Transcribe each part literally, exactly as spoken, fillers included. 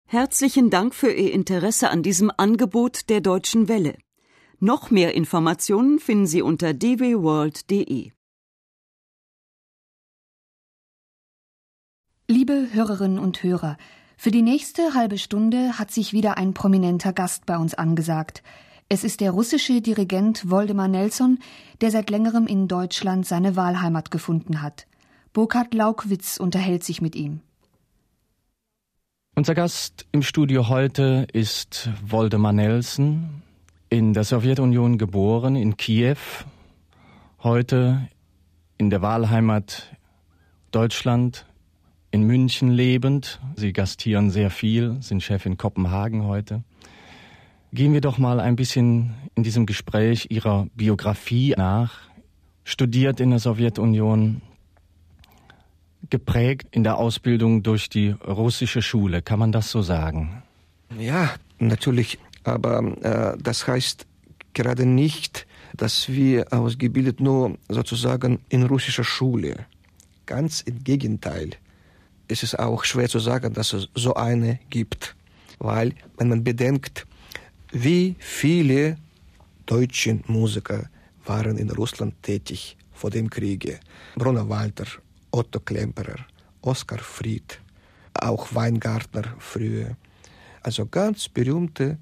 Herzlichen Dank für Ihr Interesse an diesem Angebot der Deutschen Welle. Noch mehr Informationen finden Sie unter d w world punkt d e. Liebe Hörerinnen und Hörer, für die nächste halbe Stunde hat sich wieder ein prominenter Gast bei uns angesagt. Es ist der russische Dirigent Woldemar Nelson, der seit längerem in Deutschland seine Wahlheimat gefunden hat. Burkhard Laukwitz unterhält sich mit ihm. Unser Gast im Studio heute ist Woldemar Nelson, in der Sowjetunion geboren, in Kiew, heute in der Wahlheimat Deutschland, in München lebend. Sie gastieren sehr viel, sind Chef in Kopenhagen heute. Gehen wir doch mal ein bisschen in diesem Gespräch Ihrer Biografie nach. Studiert in der Sowjetunion, geprägt in der Ausbildung durch die russische Schule. Kann man das so sagen? Ja, natürlich. Aber äh, das heißt gerade nicht, dass wir ausgebildet nur sozusagen in russischer Schule. Ganz im Gegenteil. Es ist auch schwer zu sagen, dass es so eine gibt. Weil, wenn man bedenkt, wie viele deutsche Musiker waren in Russland tätig vor dem Kriege. Brunner Walter, Otto Klemperer, Oskar Fried, auch Weingartner früher. Also ganz berühmte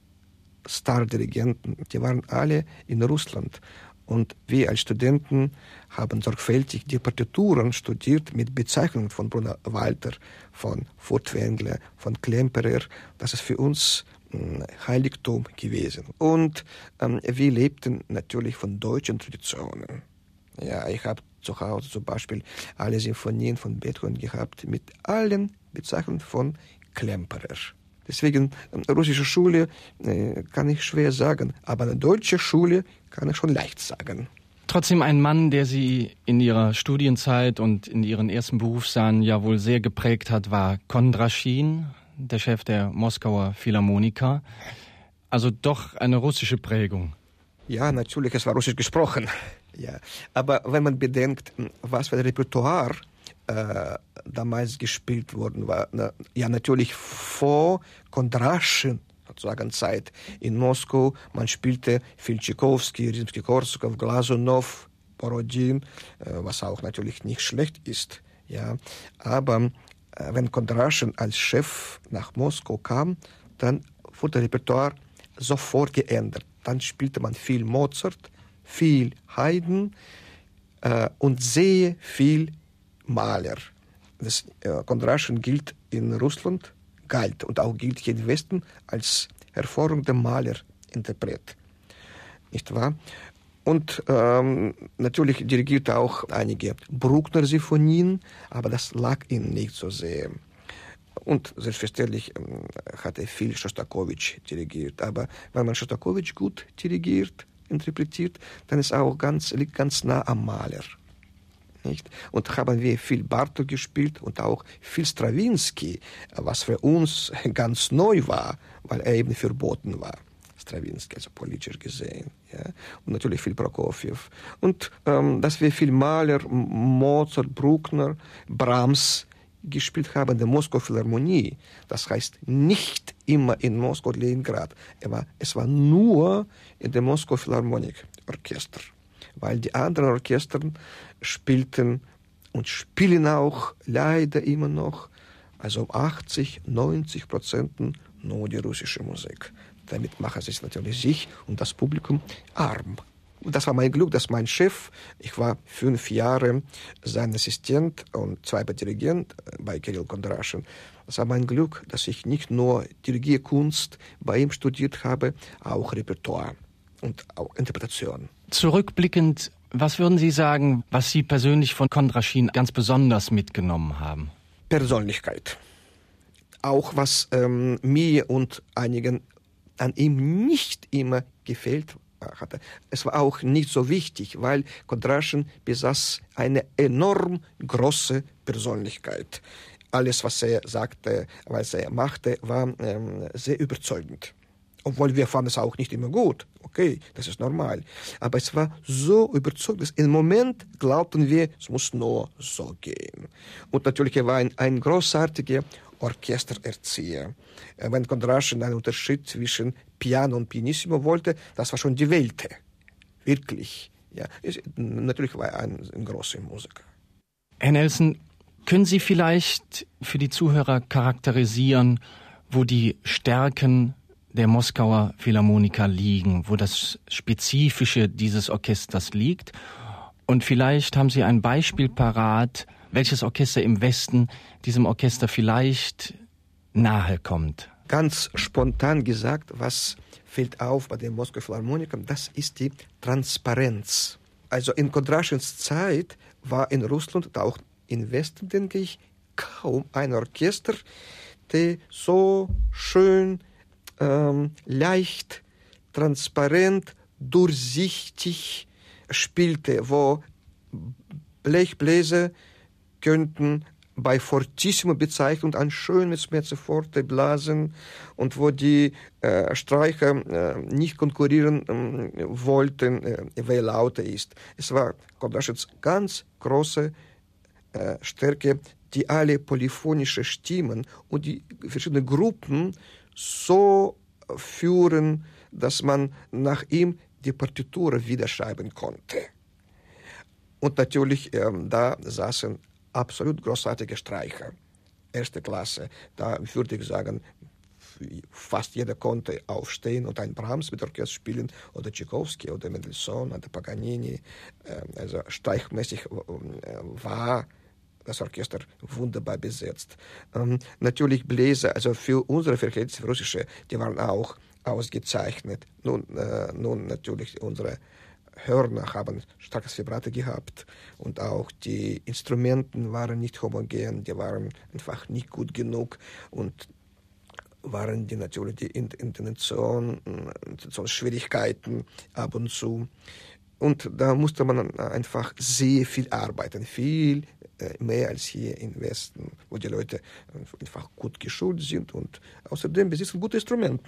Stardirigenten, die waren alle in Russland. Und wir als Studenten haben sorgfältig die Partituren studiert mit Bezeichnungen von Brunner Walter, von Furtwängler, von Klemperer. Das ist für uns ein Heiligtum gewesen. Und ähm, wir lebten natürlich von deutschen Traditionen. Ja, ich habe zu Hause zum Beispiel alle Sinfonien von Beethoven gehabt mit allen Bezeichnungen von Klemperer. Deswegen, russische Schule äh, kann ich schwer sagen, aber eine deutsche Schule kann ich schon leicht sagen. Trotzdem ein Mann, der Sie in Ihrer Studienzeit und in Ihren ersten Berufsjahren ja wohl sehr geprägt hat, war Kondraschin, der Chef der Moskauer Philharmoniker. Also doch eine russische Prägung. Ja, natürlich, es war russisch gesprochen. Ja, aber wenn man bedenkt, was für ein Repertoire äh, damals gespielt worden war, na, ja natürlich vor Kondraschin sozusagen Zeit in Moskau, man spielte viel Tschaikowski, Rimsky-Korsakow, Glasunow, Borodin, äh, was auch natürlich nicht schlecht ist, ja, aber äh, wenn Kondraschin als Chef nach Moskau kam, dann wurde das Repertoire sofort geändert. Dann spielte man viel Mozart, viel Haydn äh, und sehr viel Mahler. Das äh, Kondraschin gilt in Russland, galt und auch gilt hier im Westen als hervorragender Mahler-Interpret. Nicht wahr? Und ähm, natürlich dirigierte auch einige Bruckner-Sinfonien, aber das lag ihm nicht so sehr. Und selbstverständlich ähm, hat er viel Schostakowitsch dirigiert. Aber wenn man Schostakowitsch gut dirigiert, interpretiert, dann ist auch ganz, liegt ganz nah am Mahler. Nicht? Und haben wir viel Bartók gespielt und auch viel Strawinsky, was für uns ganz neu war, weil er eben verboten war. Strawinsky, also politisch gesehen. Ja? Und natürlich viel Prokofjew. Und ähm, dass wir viel Mahler, Mozart, Bruckner, Brahms gespielt haben in der Moskauer Philharmonie. Das heißt nicht immer in Moskau und Leningrad. Aber es war nur in der Moskauer Philharmonik-Orchester. Weil die anderen Orchester spielten und spielen auch leider immer noch, also achtzig, neunzig Prozent nur die russische Musik. Damit machen sie es natürlich sich und das Publikum arm. Und das war mein Glück, dass mein Chef, ich war fünf Jahre sein Assistent und zweimal Dirigent bei Kirill Kondraschin. Das war mein Glück, dass ich nicht nur Dirigierkunst bei ihm studiert habe, auch Repertoire und auch Interpretation. Zurückblickend, was würden Sie sagen, was Sie persönlich von Kondraschin ganz besonders mitgenommen haben? Persönlichkeit. Auch was ähm, mir und einigen an ihm nicht immer gefällt hatte. Es war auch nicht so wichtig, weil Kondraschin besaß eine enorm große Persönlichkeit. Alles, was er sagte, was er machte, war ähm, sehr überzeugend. Obwohl wir fanden es auch nicht immer gut. Okay, das ist normal. Aber es war so überzeugend, dass im Moment glaubten wir, es muss nur so gehen. Und natürlich, er war ein, ein großartiger Orchestererzieher. Wenn Kondraschin einen Unterschied zwischen Piano und Pianissimo wollte, das war schon die Welt. Wirklich. Ja, ist, natürlich war er ein, ein großer Musiker. Herr Nelson, können Sie vielleicht für die Zuhörer charakterisieren, wo die Stärken der Moskauer Philharmoniker liegen, wo das Spezifische dieses Orchesters liegt? Und vielleicht haben Sie ein Beispiel parat, welches Orchester im Westen diesem Orchester vielleicht nahe kommt. Ganz spontan gesagt, was fällt auf bei den Moskauer Philharmonikern, das ist die Transparenz. Also in Kondraschins Zeit war in Russland und auch im Westen, denke ich, kaum ein Orchester, der so schön, ähm, leicht, transparent, durchsichtig spielte, wo Blechbläser könnten bei Fortissimo bezeichnet ein schönes Mezzo forte blasen und wo die äh, Streicher äh, nicht konkurrieren äh, wollten, äh, wer lauter ist. Es war Kondraschins ganz große äh, Stärke, die alle polyphonische Stimmen und die verschiedenen Gruppen so führen, dass man nach ihm die Partitur wiederschreiben konnte. Und natürlich, äh, da saßen absolut großartige Streicher, erste Klasse. Da würde ich sagen, fast jeder konnte aufstehen und ein Brahms mit Orchester spielen oder Tchaikovsky oder Mendelssohn oder Paganini. Also streichmäßig war das Orchester wunderbar besetzt. Natürlich Bläser, also für unsere Verhältnisse, für russische, die waren auch ausgezeichnet. Nun, nun natürlich unsere Hörner haben starkes Vibrato gehabt und auch die Instrumenten waren nicht homogen, die waren einfach nicht gut genug und waren die natürlich die Intonation, Schwierigkeiten ab und zu. Und da musste man einfach sehr viel arbeiten, viel mehr als hier im Westen, wo die Leute einfach gut geschult sind und außerdem besitzen gute Instrumente.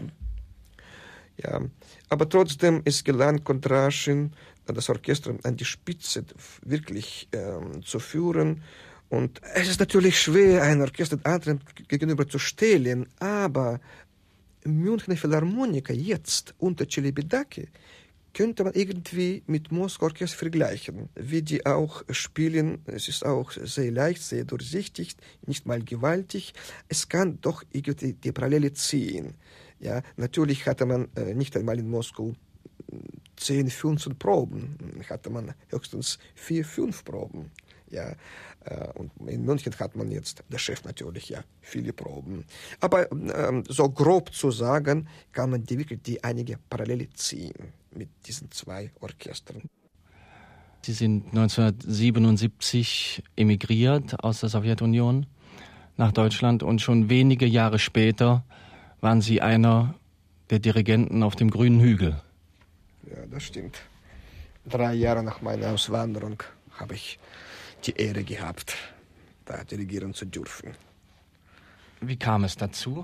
Ja, aber trotzdem ist gelang Kondraschin, das Orchester an die Spitze wirklich ähm, zu führen. Und es ist natürlich schwer, ein Orchester anderen gegenüber zu stellen, aber Münchner Philharmoniker jetzt unter Celibidache könnte man irgendwie mit Moskauer Orchester vergleichen. Wie die auch spielen, es ist auch sehr leicht, sehr durchsichtig, nicht mal gewaltig. Es kann doch irgendwie die Parallele ziehen. Ja, natürlich hatte man äh, nicht einmal in Moskau zehn, fünfzehn Proben, hatte man höchstens vier, fünf Proben. Ja, äh, und in München hat man jetzt, der Chef natürlich, ja, viele Proben. Aber ähm, so grob zu sagen, kann man die wirklich die einige Parallele ziehen mit diesen zwei Orchestern. Sie sind neunzehnhundertsiebenundsiebzig emigriert aus der Sowjetunion nach Deutschland und schon wenige Jahre später waren Sie einer der Dirigenten auf dem Grünen Hügel. Ja, das stimmt. Drei Jahre nach meiner Auswanderung habe ich die Ehre gehabt, da dirigieren zu dürfen. Wie kam es dazu?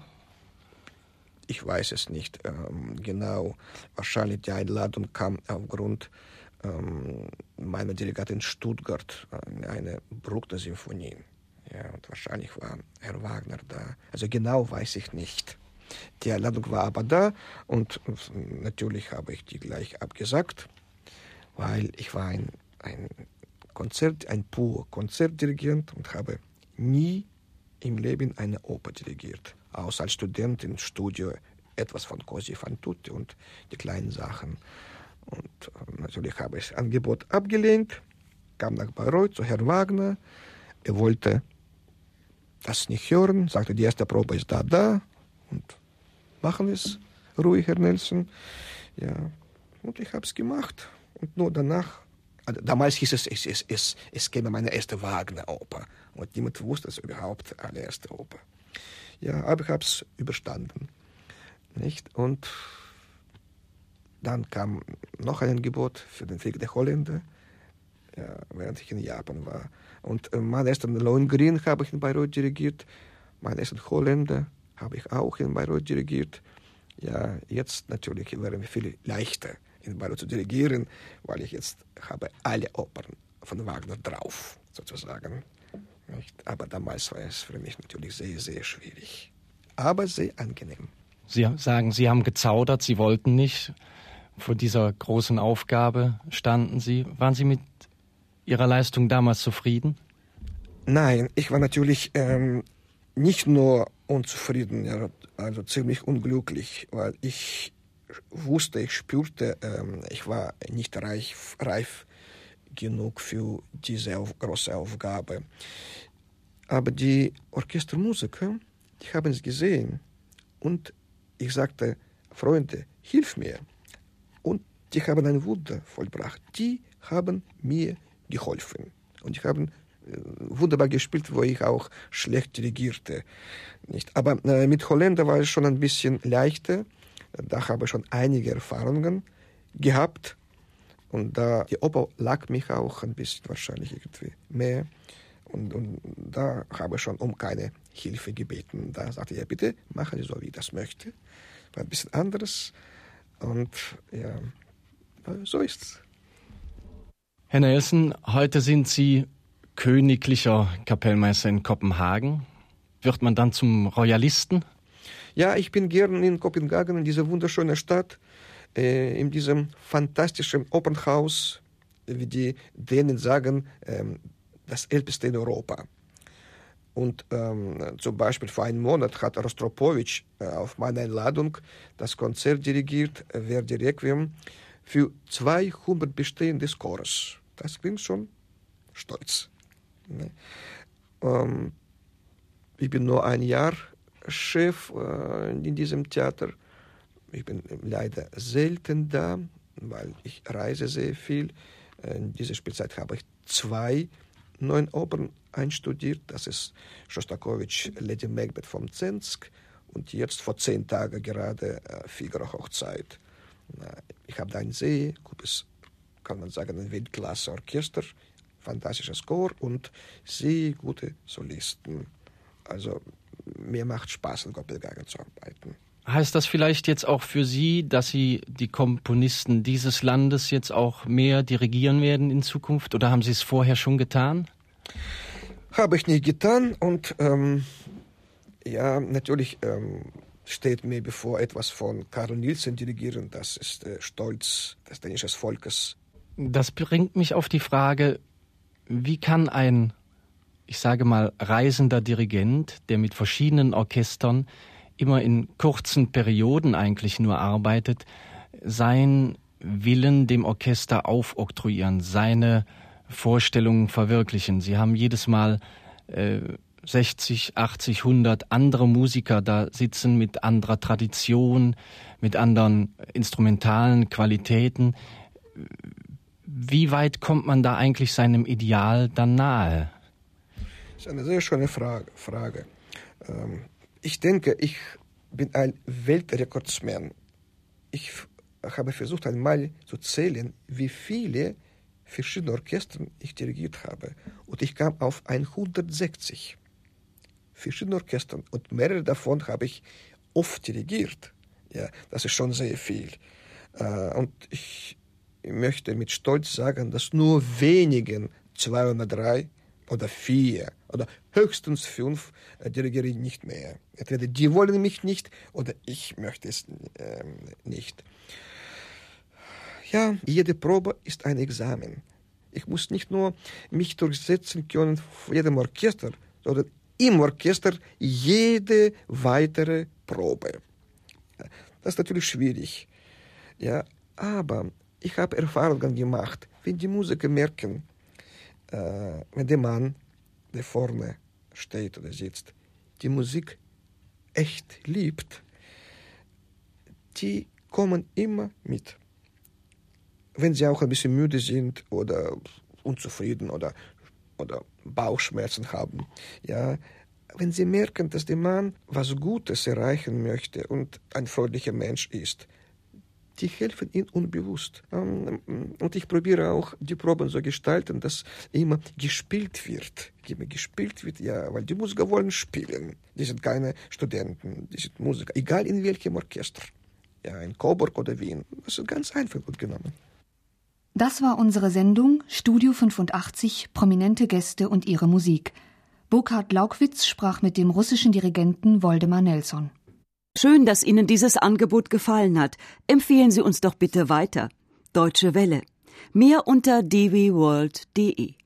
Ich weiß es nicht ähm, genau. Wahrscheinlich die Einladung kam aufgrund ähm, meiner Dirigation in Stuttgart, äh, eine Bruckner-Symphonie. Ja, und wahrscheinlich war Herr Wagner da. Also genau weiß ich nicht. Die Einladung war aber da und natürlich habe ich die gleich abgesagt, weil ich war ein, ein Konzert, ein pur Konzertdirigent und habe nie im Leben eine Oper dirigiert. Außer als Student im Studio etwas von Cosi fan tutte und die kleinen Sachen. Und natürlich habe ich das Angebot abgelehnt, kam nach Bayreuth zu Herrn Wagner. Er wollte das nicht hören, sagte, die erste Probe ist da, da. Und machen wir es ruhig, Herr Nelson. Ja, und ich habe es gemacht. Und nur danach, also damals hieß es, es, es, es, es käme meine erste Wagner-Oper. Und niemand wusste es überhaupt, eine erste Oper. Ja, aber ich habe es überstanden. Nicht? Und dann kam noch ein Angebot für den Weg der Holländer, ja, während ich in Japan war. Und äh, mein ersten Lohengrin habe ich in Bayreuth dirigiert. Mein ersten Holländer habe ich auch in Bayreuth dirigiert. Ja, jetzt natürlich wäre mir viel leichter, in Bayreuth zu dirigieren, weil ich jetzt habe alle Opern von Wagner drauf, sozusagen. Nicht? Aber damals war es für mich natürlich sehr, sehr schwierig. Aber sehr angenehm. Sie sagen, Sie haben gezaudert, Sie wollten nicht. Vor dieser großen Aufgabe standen Sie. Waren Sie mit Ihrer Leistung damals zufrieden? Nein, ich war natürlich ähm, nicht nur unzufrieden, ja, also ziemlich unglücklich, weil ich wusste, ich spürte, ähm, ich war nicht reif, reif genug für diese auf, große Aufgabe. Aber die Orchestermusiker, die haben es gesehen und ich sagte, Freunde, hilf mir. Und die haben ein Wunder vollbracht. Die haben mir geholfen. Und die haben äh, wunderbar gespielt, wo ich auch schlecht dirigierte. Nicht? Aber äh, mit Holländer war es schon ein bisschen leichter. Da habe ich schon einige Erfahrungen gehabt. Und da die Oper lag mich auch ein bisschen wahrscheinlich irgendwie mehr. Und, und da habe ich schon um keine Hilfe gebeten. Da sagte er, bitte machen Sie so, wie ich das möchte. War ein bisschen anderes. Und ja, so ist's. Herr Nelson, heute sind Sie königlicher Kapellmeister in Kopenhagen. Wird man dann zum Royalisten? Ja, ich bin gern in Kopenhagen, in dieser wunderschönen Stadt, äh, in diesem fantastischen Opernhaus, wie die Dänen sagen, ähm, das älteste in Europa. Und ähm, zum Beispiel vor einem Monat hat Rostropowitsch äh, auf meine Einladung das Konzert dirigiert, äh, Verdi Requiem, für zweihundert bestehende Chores. Das bin schon stolz. Ne? Ähm, ich bin nur ein Jahr Chef äh, in diesem Theater. Ich bin leider selten da, weil ich reise sehr viel. In dieser Spielzeit habe ich zwei neuen Opern einstudiert. Das ist Schostakowitsch, Lady Macbeth vom Zensk und jetzt vor zehn Tagen gerade äh, Figaro Hochzeit. Ich habe da ein sehr gutes, kann man sagen, ein Weltklasse-Orchester, fantastisches Chor und sehr gute Solisten. Also mir macht Spaß, in Kopenhagen zu arbeiten. Heißt das vielleicht jetzt auch für Sie, dass Sie die Komponisten dieses Landes jetzt auch mehr dirigieren werden in Zukunft? Oder haben Sie es vorher schon getan? Habe ich nicht getan und ähm, ja, natürlich ähm, steht mir bevor, etwas von Carl Nielsen dirigieren. Das ist der Stolz des dänischen Volkes. Das bringt mich auf die Frage, wie kann ein, ich sage mal, reisender Dirigent, der mit verschiedenen Orchestern immer in kurzen Perioden eigentlich nur arbeitet, seinen Willen dem Orchester aufoktroyieren, seine Vorstellungen verwirklichen. Sie haben jedes Mal äh, sechzig, achtzig, hundert andere Musiker da sitzen mit anderer Tradition, mit anderen instrumentalen Qualitäten. Wie weit kommt man da eigentlich seinem Ideal dann nahe? Das ist eine sehr schöne Frage. Frage. Ähm, ich denke, ich bin ein Weltrekordsmann. Ich habe versucht einmal zu zählen, wie viele verschiedene Orchester ich dirigiert habe. Und ich kam auf hundertsechzig verschiedene Orchester. Und mehrere davon habe ich oft dirigiert. Ja, das ist schon sehr viel. Äh, und ich möchte mit Stolz sagen, dass nur wenigen zwei oder drei oder vier oder höchstens fünf äh, dirigiere ich nicht mehr. Entweder die wollen mich nicht oder ich möchte es äh, nicht. Ja, jede Probe ist ein Examen. Ich muss nicht nur mich durchsetzen können vor jedem Orchester, sondern im Orchester jede weitere Probe. Das ist natürlich schwierig. Ja, aber ich habe Erfahrungen gemacht, wenn die Musiker merken, äh, wenn der Mann, der vorne steht oder sitzt, die Musik echt liebt, die kommen immer mit. Wenn sie auch ein bisschen müde sind oder unzufrieden oder, oder Bauchschmerzen haben, ja, wenn sie merken, dass der Mann was Gutes erreichen möchte und ein freundlicher Mensch ist, die helfen ihm unbewusst. Und ich probiere auch die Proben so gestalten, dass immer gespielt wird. Immer gespielt wird, ja, weil die Musiker wollen spielen. Die sind keine Studenten, die sind Musiker, egal in welchem Orchester. Ja, in Coburg oder Wien. Das ist ganz einfach gut genommen. Das war unsere Sendung Studio fünfundachtzig, prominente Gäste und ihre Musik. Burkhard Laukwitz sprach mit dem russischen Dirigenten Woldemar Nelson. Schön, dass Ihnen dieses Angebot gefallen hat. Empfehlen Sie uns doch bitte weiter. Deutsche Welle. Mehr unter d w world punkt d e.